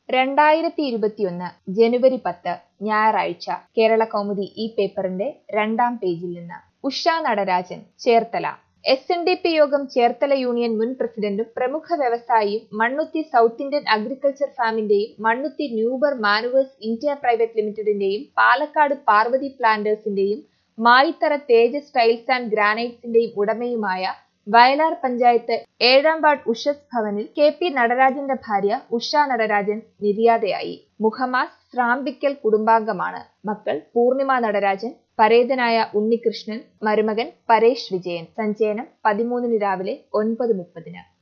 2021 ജനുവരി 10 ഞായറാഴ്ച കേരളകൗമുദി ഈ പേപ്പറിന്റെ 2-ാം പേജിൽ നിന്ന്. ഉഷ നടരാജൻ ചേർത്തല. SNDP യോഗം ചേർത്തല യൂണിയൻ മുൻ പ്രസിഡന്റും പ്രമുഖ വ്യവസായിയും മണ്ണുത്തി സൗത്ത് ഇന്ത്യൻ അഗ്രികൾച്ചർ ഫാമിന്റെയും മണ്ണുത്തി ന്യൂബർ മാനുവേഴ്സ് ഇന്ത്യ പ്രൈവറ്റ് ലിമിറ്റഡിന്റെയും പാലക്കാട് പാർവതി പ്ലാന്റേഴ്സിന്റെയും മായിത്തറ തേജസ് ടൈൽസ് ആൻഡ് ഗ്രാനൈറ്റ്സിന്റെയും ഉടമയുമായ വയലാർ പഞ്ചായത്ത് 7-ാം വാർഡ് ഉഷസ് ഭവനിൽ KP നടരാജന്റെ ഭാര്യ ഉഷ നടരാജൻ നിര്യാതയായി. മുഖമാസ് സ്രാമ്പിക്കൽ കുടുംബാംഗമാണ്. മക്കൾ പൂർണിമ നടരാജൻ, പരേതനായ ഉണ്ണികൃഷ്ണൻ, മരുമകൻ പരേഷ് വിജയൻ. സഞ്ചയനം 13 രാവിലെ 9:30.